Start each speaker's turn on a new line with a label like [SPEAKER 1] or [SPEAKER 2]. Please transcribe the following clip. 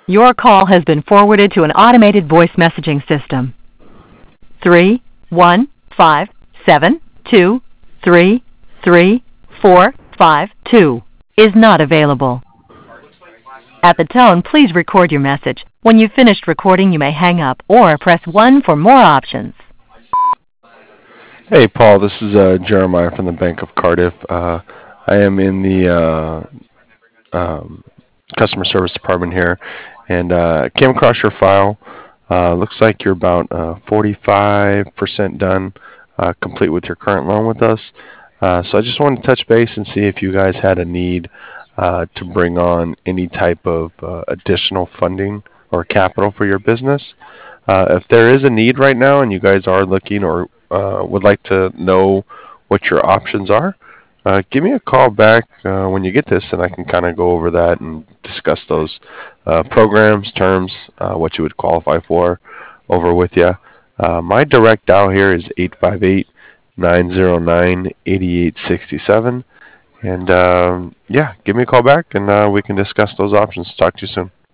[SPEAKER 1] Your call has been forwarded to an automated voice messaging system. 31572334552 is not available. At the tone, please record your message. When you've finished recording, you may hang up or press 1 for more options.
[SPEAKER 2] Hey, Paul. This is Jeremiah from the Bank of Cardiff. I am in the customer service department here, and came across your file. Looks like you're about 45% done, complete with your current loan with us. So I just wanted to touch base and see if you guys had a need to bring on any type of additional funding or capital for your business. If there is a need right now and you guys are looking or would like to know what your options are, give me a call back when you get this, and I can kind of go over that and discuss those programs, terms, what you would qualify for over with you. My direct dial here is 858-909-8867. And yeah, give me a call back, and we can discuss those options. Talk to you soon.